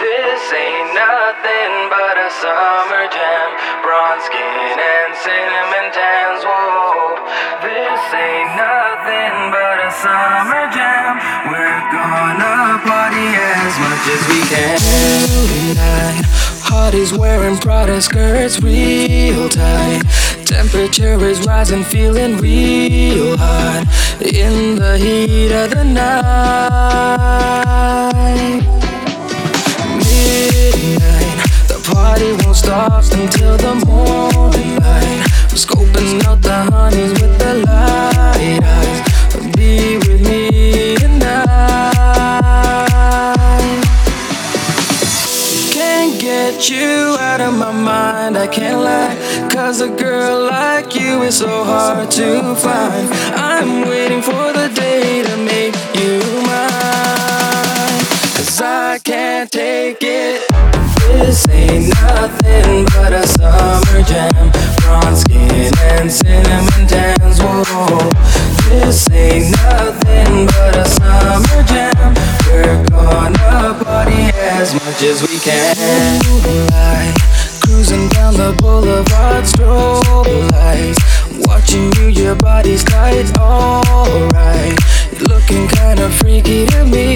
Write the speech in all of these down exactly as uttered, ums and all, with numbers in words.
This ain't nothing but a summer jam. Bronze skin and cinnamon tans, whoa. This ain't nothing but a summer jam. We're gonna party as much as we can. Tonight, Hotties wearing Prada skirts real tight. Temperature is rising, feeling real hot in the heat of the night. Midnight, the party won't stop until the morning light. We're scoping out the honeys with the light eyes. Be with me tonight. Can't get you out of my mind, I can't lie. Cause a girl like you is so hard to find. I'm waiting for the day to make you mine. Cause I can't take it. This ain't nothing but a summer jam. Bronze skin and cinnamon tans, whoa. This ain't nothing but a summer jam. We're gonna party as much as we can. Moonlight, cruising down the boulevard, strobe lights. Watching you, your body's tight, alright. You're looking kinda freaky to me.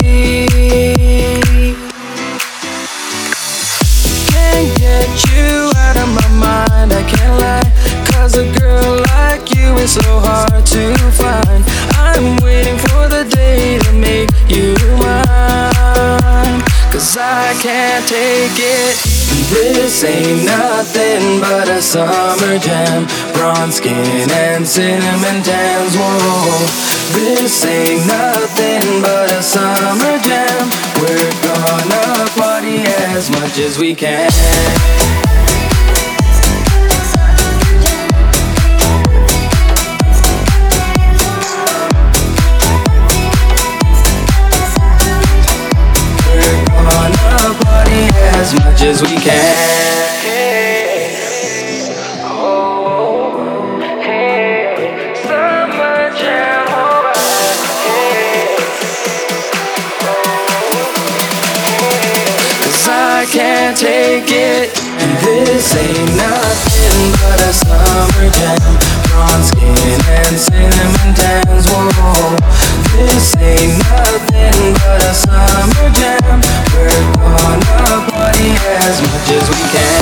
Can't get you out of my mind, I can't lie. Cause a girl like you is so hard to find. I'm waiting for the day to make you mine. Cause I can't take it. This ain't nothing but a summer jam. Bronze skin and cinnamon tans, whoa. This ain't nothing but a summer jam. We're gonna party as much as we can. As much as we can. Hey, oh, hey, summer jam, alright. Hey, oh, hey. Cause I can't take it. And this ain't nothing but a summer jam. Bronze skin and cinnamon tans, whoa. This ain't nothing but a summer jam. We're gonna party as much as we can.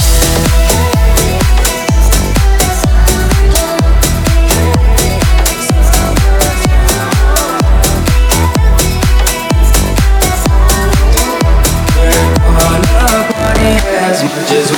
We're gonna party as much as we can.